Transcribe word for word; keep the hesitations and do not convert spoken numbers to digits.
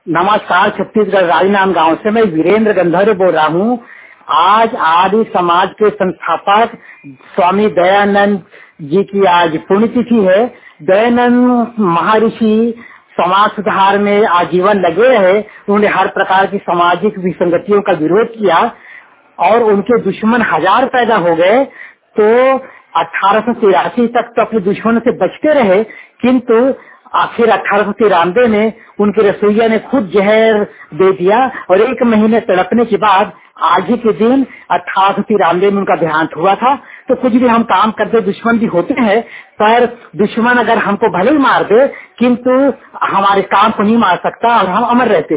नमस्कार, छत्तीसगढ़ राजनांद गांव से मैं वीरेंद्र गंधर्व बोल रहा हूँ। आज आदि समाज के संस्थापक स्वामी दयानंद जी की आज पुण्यतिथि है। दयानंद महर्षि समाज सुधार में आजीवन लगे रहे। उन्होंने हर प्रकार की सामाजिक विसंगतियों का विरोध किया और उनके दुश्मन हजार पैदा हो गए। तो अठारह सौ तिरासी तक तो अपने दुश्मनों से बचते रहे, किंतु आखिर अठारह सौ तिरानवे में उनके रसोईया ने खुद जहर दे दिया और एक महीने तड़पने के बाद आज ही के दिन अठारह सौ तिरानवे में उनका देहांत हुआ था। तो कुछ भी हम काम करते दुश्मन भी होते हैं, पर दुश्मन अगर हमको भले ही मार दे, किंतु हमारे काम को नहीं मार सकता और हम अमर रहते हैं।